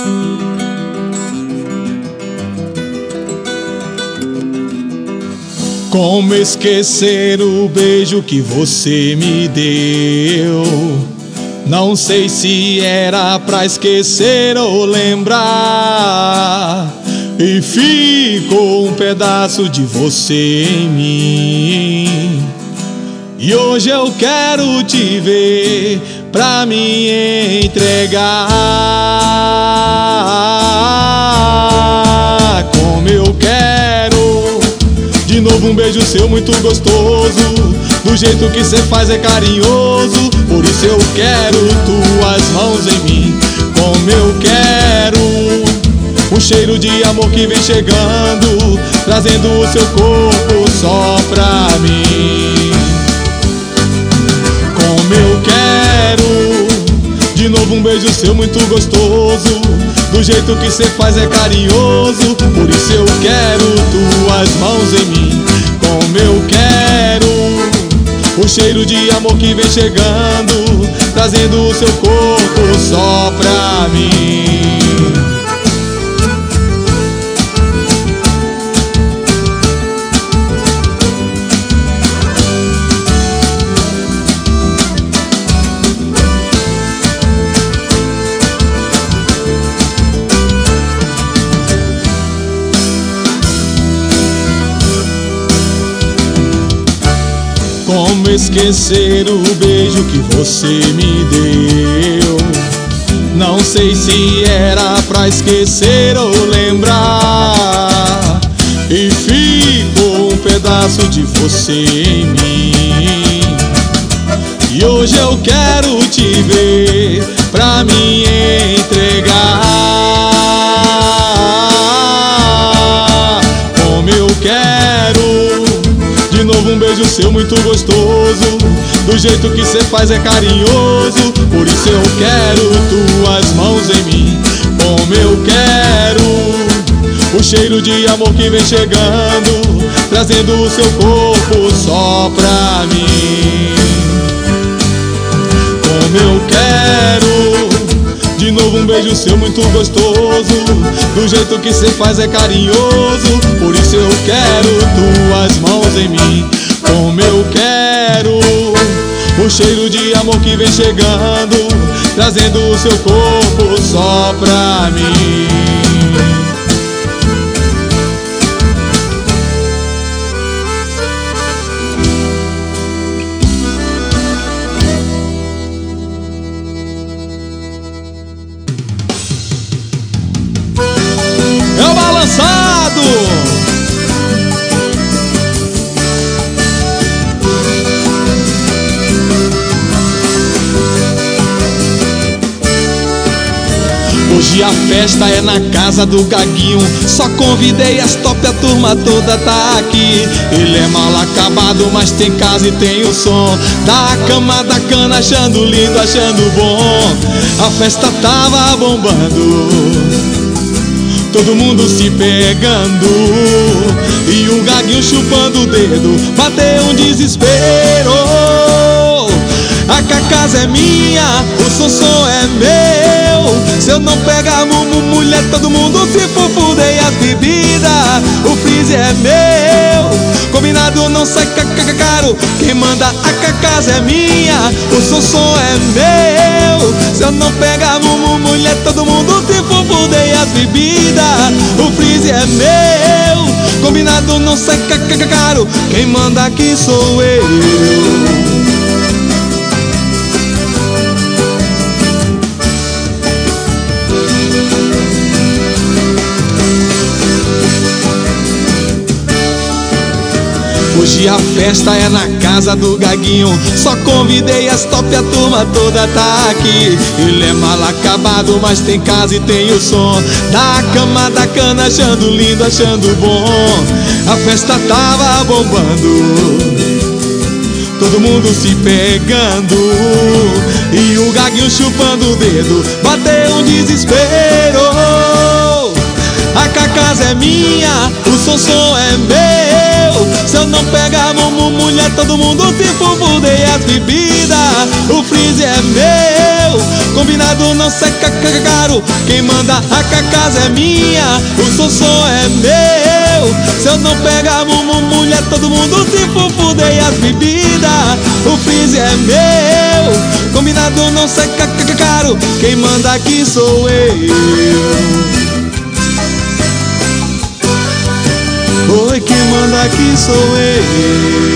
Como esquecer o beijo que você me deu? Não sei se era pra esquecer ou lembrar, e ficou um pedaço de você em mim. E hoje eu quero te ver pra me entregar. Como eu quero de novo um beijo seu muito gostoso, do jeito que cê faz é carinhoso. Por isso eu quero tuas mãos em mim. Como eu quero um cheiro de amor que vem chegando, trazendo o seu corpo só pra mim. Como eu quero de novo um beijo seu muito gostoso, do jeito que cê faz é carinhoso. Por isso eu quero tuas mãos em mim. Como eu quero o cheiro de amor que vem chegando, trazendo o seu corpo só pra mim. Como esquecer o beijo que você me deu? Não sei se era pra esquecer ou lembrar, e ficou um pedaço de você em mim. E hoje eu quero te ver pra me entregar. Como eu quero de novo um beijo seu muito gostoso, do jeito que cê faz é carinhoso. Por isso eu quero tuas mãos em mim. Como eu quero o cheiro de amor que vem chegando, trazendo o seu corpo só pra mim. Como eu quero de novo um beijo seu muito gostoso, do jeito que cê faz é carinhoso. Por isso eu quero tuas mãos em mim. Como eu quero o cheiro de amor que vem chegando, trazendo o seu corpo só pra mim. É o balançado! Hoje a festa é na casa do Gaguinho, só convidei as top, a turma toda tá aqui. Ele é mal acabado, mas tem casa e tem o som da cama, da cana, achando lindo, achando bom. A festa tava bombando, todo mundo se pegando, e o Gaguinho chupando o dedo, bateu um desespero. A casa é minha, o som é meu. Se eu não pegar mulher, todo mundo se fuder. E as bebidas, o freezer é meu. Combinado não sai caro, quem manda a casa é minha, o som é meu. Se eu não pegar mulher, todo mundo se fuder. E as bebidas, o freezer é meu. Combinado não sai caro, quem manda aqui sou eu. Hoje a festa é na casa do Gaguinho, só convidei as top, a turma toda tá aqui. Ele é mal acabado, mas tem casa e tem o som da cama, da cana, achando lindo, achando bom. A festa tava bombando, todo mundo se pegando, e o Gaguinho chupando o dedo, bateu um desespero. A casa é minha, o som é meu. Se eu não pegar mulher, todo mundo se fuder. E as bebidas, o freezer é meu. Combinado não sai caro, quem manda a casa é minha, o som é meu. Se eu não pegar mulher, todo mundo se fufudeia as bebidas. O freeze é meu, combinado não sai caro, quem manda aqui sou eu. Oi, quem manda aqui sou eu.